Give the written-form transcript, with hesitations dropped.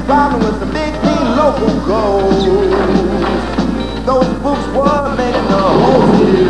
problem with the big mean local goals. Those books were making the whole city